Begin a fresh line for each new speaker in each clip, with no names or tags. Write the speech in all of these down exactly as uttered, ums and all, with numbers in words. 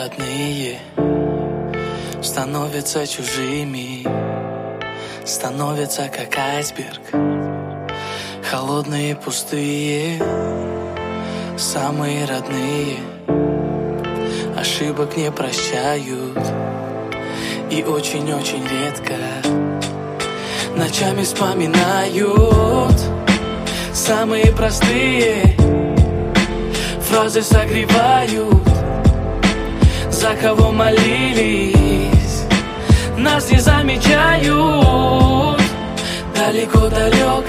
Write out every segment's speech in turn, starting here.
родные становятся чужими, становятся как айсберг, холодные, пустые. Самые родные ошибок не прощают, и очень-очень редко ночами вспоминают. Самые простые фразы согревают, за кого молились, нас не замечают. Далеко-далеко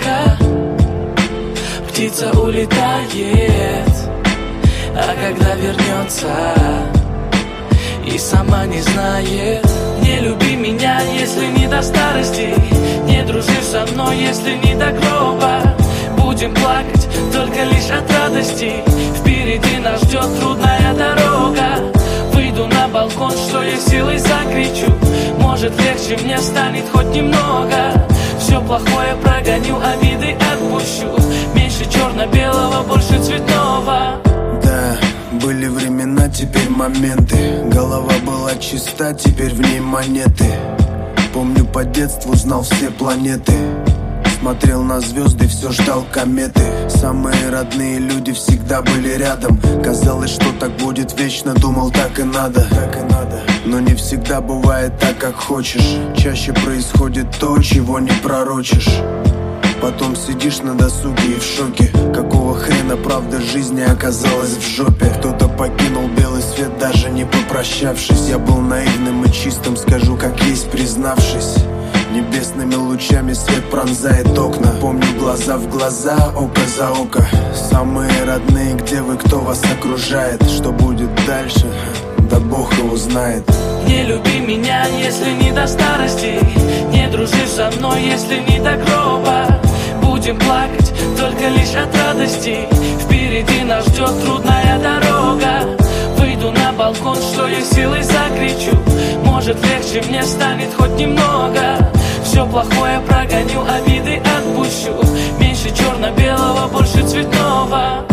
птица улетает, а когда вернется и сама не знает. Не люби меня, если не до старости, не дружи со мной, если не до гроба. Будем плакать только лишь от радости, впереди нас ждет трудная дорога. Выйду на балкон, что я силой закричу, может легче мне станет хоть немного. Все плохое прогоню, обиды отпущу, меньше черно-белого, больше цветного.
Да, были времена, теперь моменты, голова была чиста, теперь в ней монеты. Помню, по детству знал все планеты, смотрел на звезды, все ждал кометы. Самые родные люди всегда были рядом, казалось, что так будет вечно, думал, так и надо, так и надо. Но не всегда бывает так, как хочешь, чаще происходит то, чего не пророчишь. Потом сидишь на досуге и в шоке, какого хрена правда жизни оказалась в жопе. Кто-то покинул белый свет, даже не попрощавшись. Я был наивным и чистым, скажу как есть, признавшись. Небесными лучами свет пронзает окна, помню глаза в глаза, око за око. Самые родные, где вы, кто вас окружает, что будет дальше, да Бог его знает.
Не люби меня, если не до старости, не дружи со мной, если не до гроба. Будем плакать только лишь от радости, впереди нас ждет трудная дорога. Выйду на балкон, что я силой закричу, может легче мне станет хоть немного. Все плохое прогоню, обиды отпущу, меньше черно-белого, больше цветного.